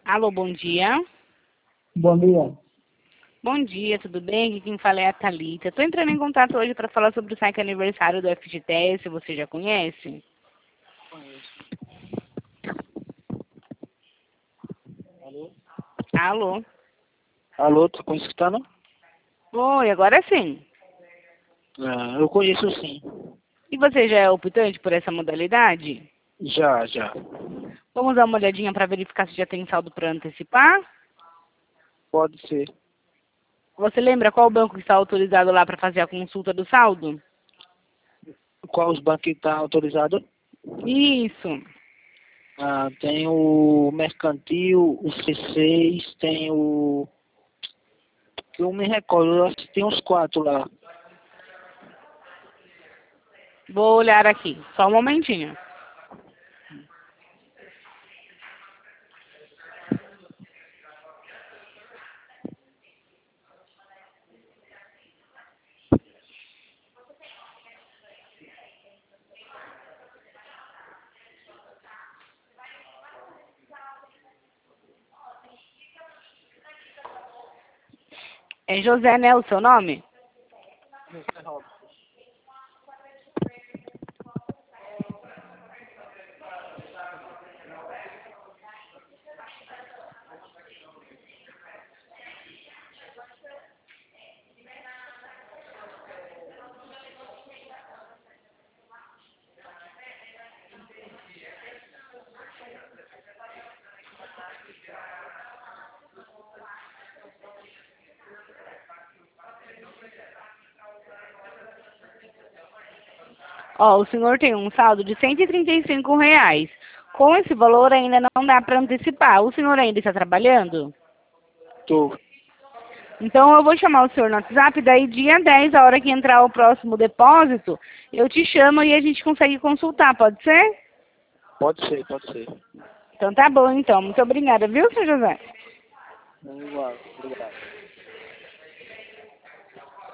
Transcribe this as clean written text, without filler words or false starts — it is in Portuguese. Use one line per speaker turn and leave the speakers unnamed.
Alô, bom dia.
Bom dia.
Bom dia, tudo bem? Aqui quem fala é a Thalita. Estou entrando em contato hoje para falar sobre o site aniversário do FGTS, você já conhece?
Alô?
Alô?
Alô, tá me escutando?
Oi, agora sim.
Eu conheço sim.
E você já é optante por essa modalidade?
Já.
Vamos dar uma olhadinha para verificar se já tem saldo para antecipar?
Pode ser.
Você lembra qual banco está autorizado lá para fazer a consulta do saldo?
Qual os bancos que tá autorizado?
Isso.
Tem o Mercantil, o C6, tem o... que eu me recordo, eu acho que tem uns 4 lá.
Vou olhar aqui. Só um momentinho. É José, né, o seu nome? Ó, o senhor tem um saldo de R$ 135. Com esse valor ainda não dá para antecipar. O senhor ainda está trabalhando?
Tô.
Então eu vou chamar o senhor no WhatsApp, daí dia 10, a hora que entrar o próximo depósito, eu te chamo e a gente consegue consultar, pode ser?
Pode ser.
Então tá bom, então. Muito obrigada, viu, seu José?
Obrigado.